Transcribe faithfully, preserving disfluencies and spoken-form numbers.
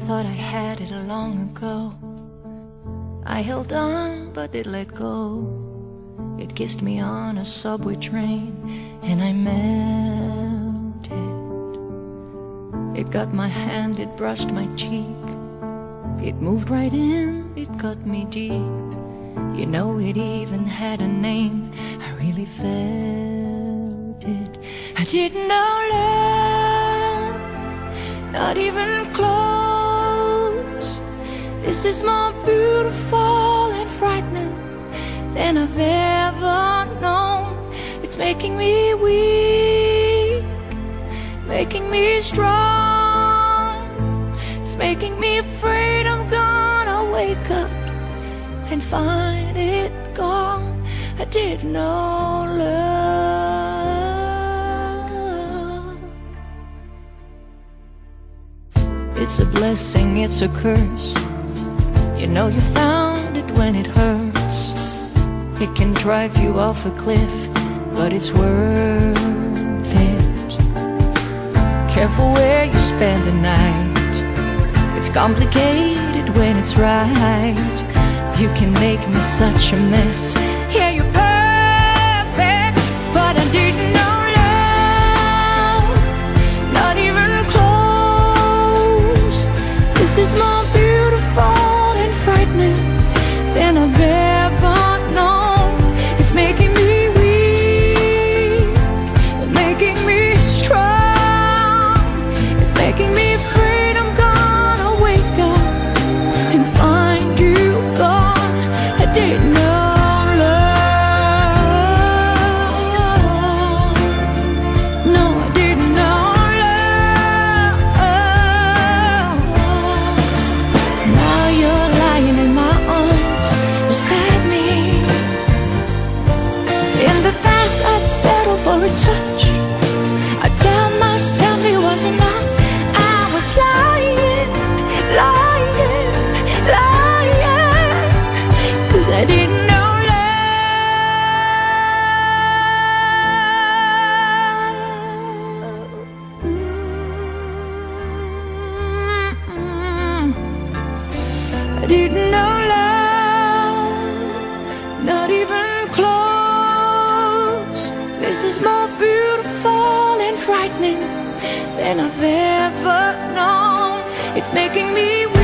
thought I had it long ago. I held on, but it let go. It kissed me on a subway train, and I melted. It got my hand, it brushed my cheek. It moved right in, it cut me deep. You know, it even had a name. I really felt it. I didn't know love, not even close. This is more beautiful and frightening than I've ever known. It's making me weak, making me strong. It's making me afraid I'm gonna wake up and find it gone. I didn't know love. It's a blessing, it's a curse. You know you found it when it hurts. It can drive you off a cliff, but it's worth it. Careful where you spend the night. It's complicated when it's right. You can make me such a mess. Yeah, you're perfect, but I didn't know love, not even close. This is more beautiful and frightening than I've ever known. It's making me weak, making me strong. It's making me afraid I'm gonna wake up and find you gone. I didn't know love. No, I didn't know love. Now you're lying in my arms beside me. In the past I'd settle for a touch. I tell myself it was enough. I was lying, lying, lying, 'cause I didn't know love. Mm-mm. I didn't know love, not even close. This is more beautiful and frightening than I've ever known. It's making me